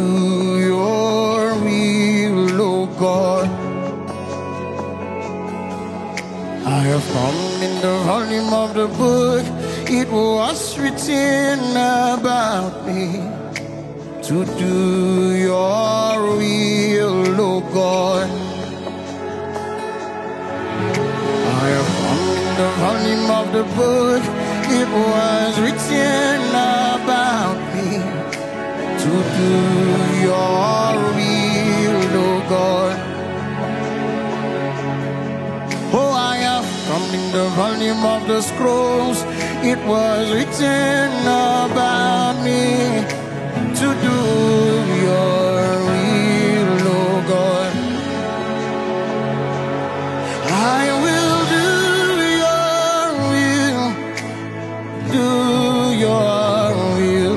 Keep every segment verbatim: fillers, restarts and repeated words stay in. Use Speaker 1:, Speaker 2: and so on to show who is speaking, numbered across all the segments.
Speaker 1: your will, oh God. I have come in the volume of the book. It was written about me to do your will, oh God. I have come in the volume of the book. It was written about me to do your will, oh God. Oh, I have come in the volume of the scrolls. It was written about me to do your will, oh God. I will do your will, do your will,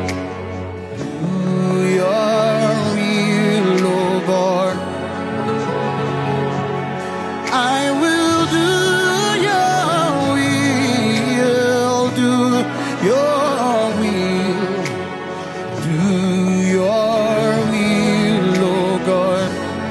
Speaker 1: do your will, oh God. I will do your will, do your will, do your will, oh God.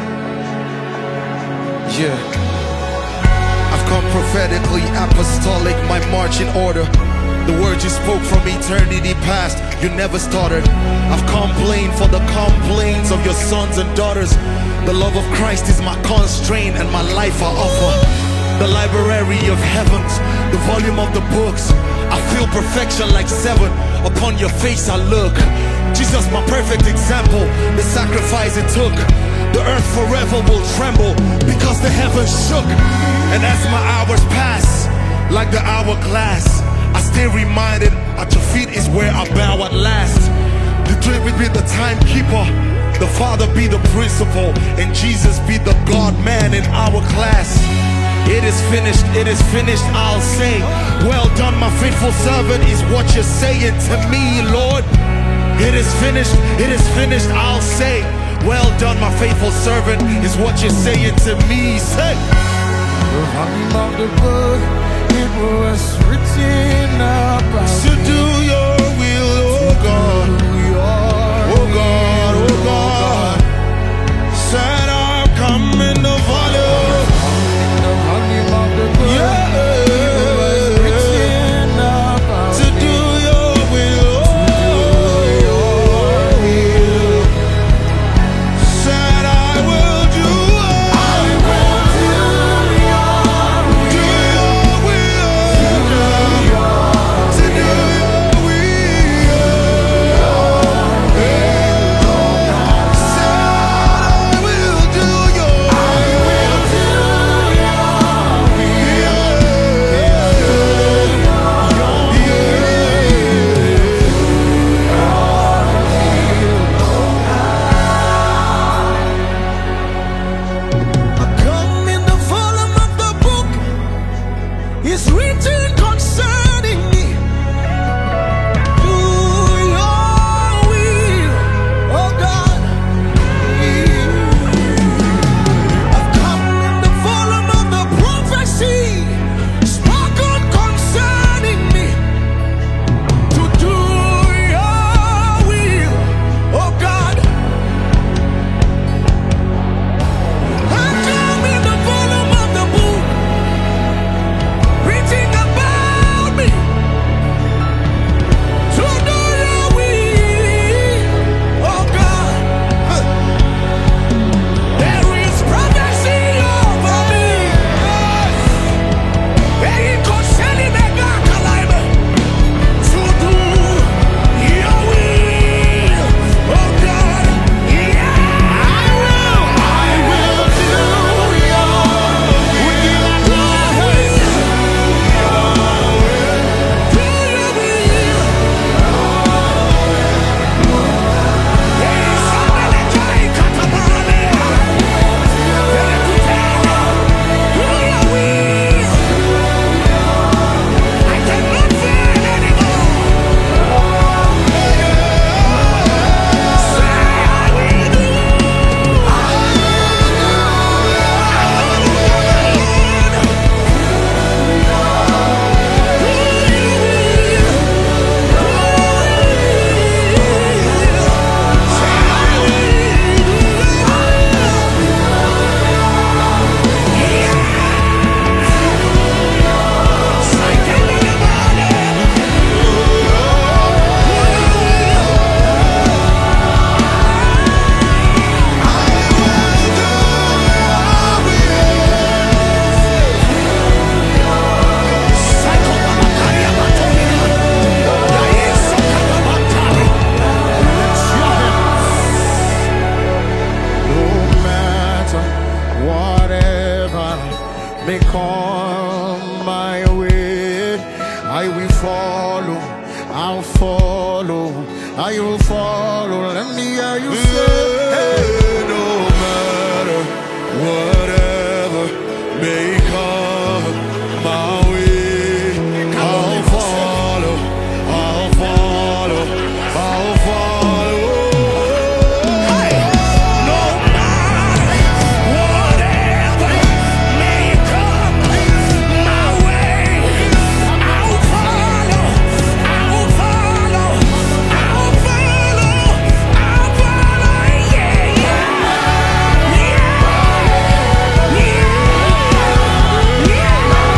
Speaker 2: Yeah, I've come prophetically apostolic, my marching order. The words you spoke from eternity past, you never started. I've complained for the complaints of your sons and daughters. The love of Christ is my constraint and my life I offer. The library of heavens, the volume of the books. I feel perfection like seven. Upon your face I look. Jesus, my perfect example, the sacrifice it took. The earth forever will tremble because the heavens shook. And as my hours pass, like the hourglass, I stay reminded at your feet is where I bow at last. The dream will be the timekeeper, the Father be the principal, and Jesus be the God-man in our class. It is finished, it is finished, I'll say. Well done, my faithful servant, is what you're saying to me, Lord. It is finished, it is finished, I'll say. Well done, my faithful servant, is what you're saying to me. Say,
Speaker 1: the volume of the book, it was written about
Speaker 2: to do your will, oh God, oh God, oh God. Said I'll come in the volume,
Speaker 1: in the volume of the book.
Speaker 2: yeah,
Speaker 1: It was written about
Speaker 2: to do your will,
Speaker 1: do your will.
Speaker 2: said I will do,
Speaker 1: I will do your
Speaker 2: do your will,
Speaker 1: will,
Speaker 2: to do your will.
Speaker 1: I will follow. Let me hear you say,
Speaker 2: hey, no matter whatever may come my way, I'll follow, I'll follow, I'll follow. Hey, no matter whatever may come my way, I'll follow, I'll follow, I'll follow, I'll follow, yeah, yeah, yeah, yeah, yeah.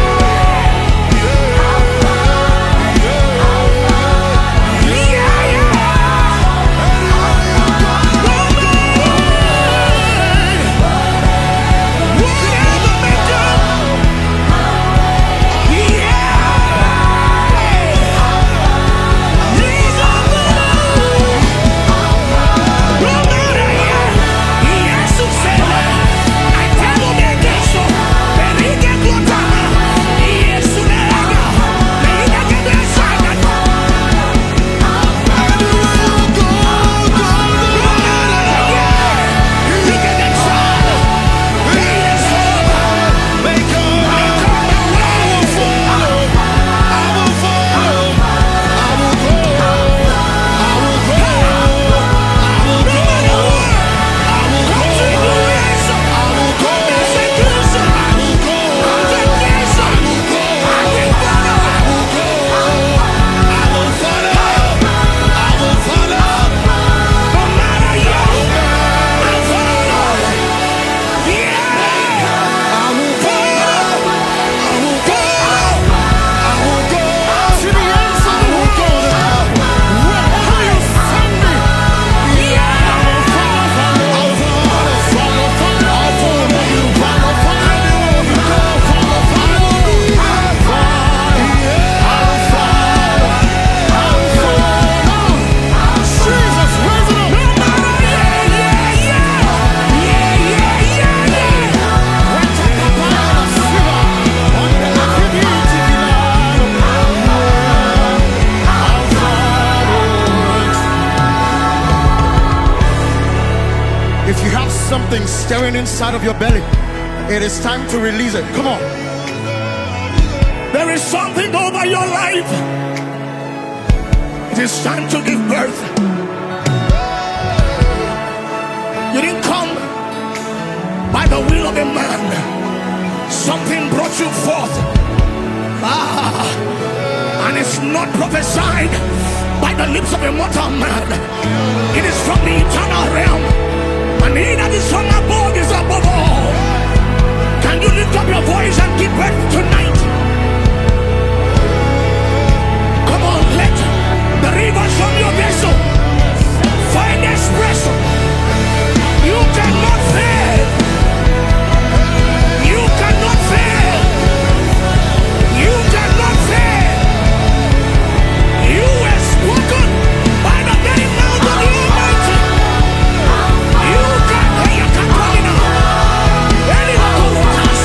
Speaker 1: if you have something stirring inside of your belly, it is time to release it. Come on.
Speaker 2: There is something over your life. It is time to give birth. You didn't come by the will of a man. Something brought you forth. Ah, and it's not prophesied by the lips of a mortal man. It is from the eternal realm. And he that is from above is above all. Can you lift up your voice and give birth tonight? Come on, let the rivers from your vessel find expression. You cannot fail. You cannot fail. You cannot fail. You were spoken by the very mouth of the Almighty. You can hear your Catalina. Anyone who has.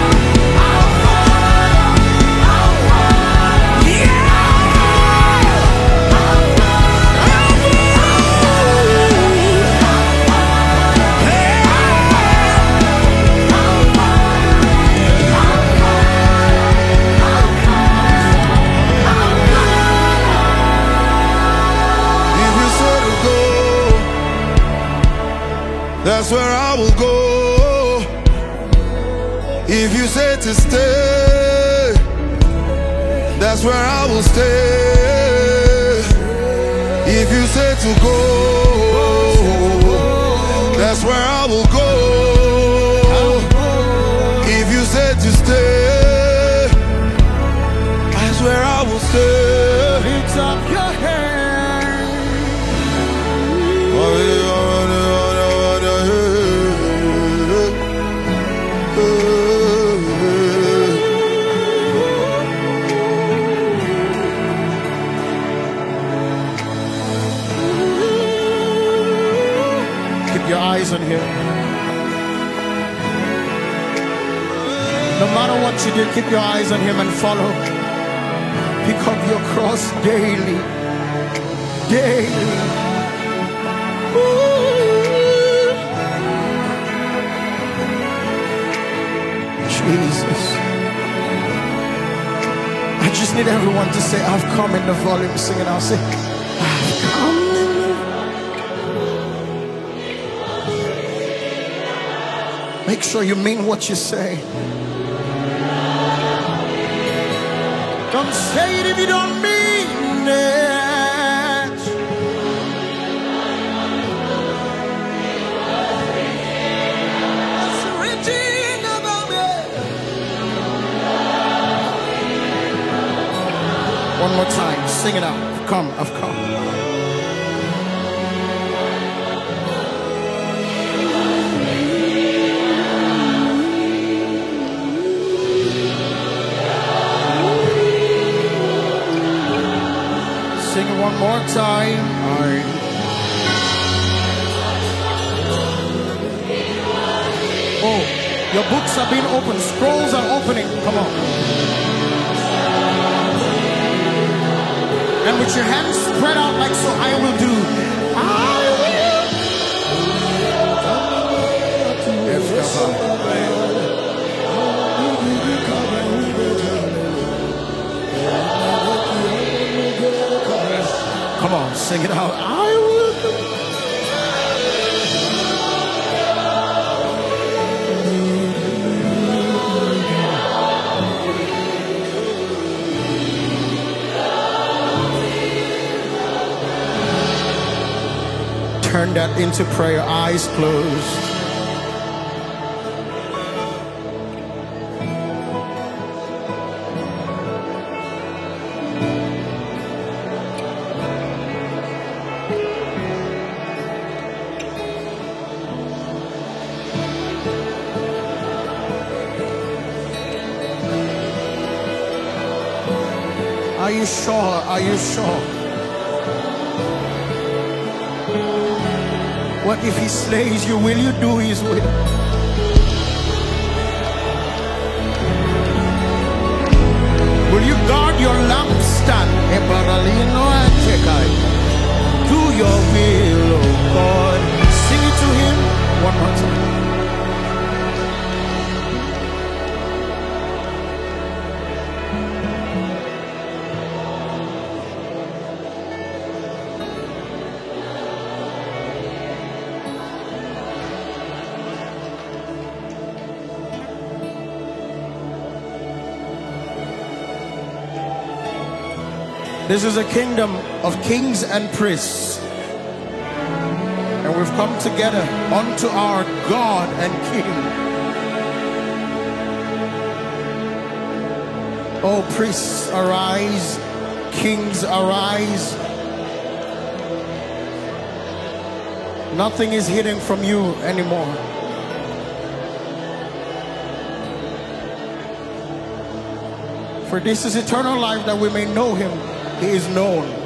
Speaker 2: That's where I will go. If you say to stay, that's where I will stay. If you say to go, that's where I will go. If you say to stay, that's where I will stay.
Speaker 1: Lift up your hands. Your eyes on him. No matter what you do, keep your eyes on him and follow. Pick up your cross daily. daily. Ooh. Jesus. I just need everyone to say, I've come in the volume, singing. I'll say, I've come in the... Make sure you mean what you say. Don't say it if you don't mean it. One more time, sing it out. I've come, I've come. Sing it one more time. All right. Oh, your books are being opened. Scrolls are opening. Come on. And with your hands spread out like so, I will do. I will. Yes, come on, sing it out. I will. Turn that into prayer, eyes closed. Are you sure? Are you sure? What if he slays you? Will you do his will? Will you guard your lampstand? Do your will, oh God. Sing it to him one more time. This is a kingdom of kings and priests. And we've come together unto our God and King. Oh, priests, arise. Kings, arise. Nothing is hidden from you anymore. For this is eternal life, that we may know him. He is known.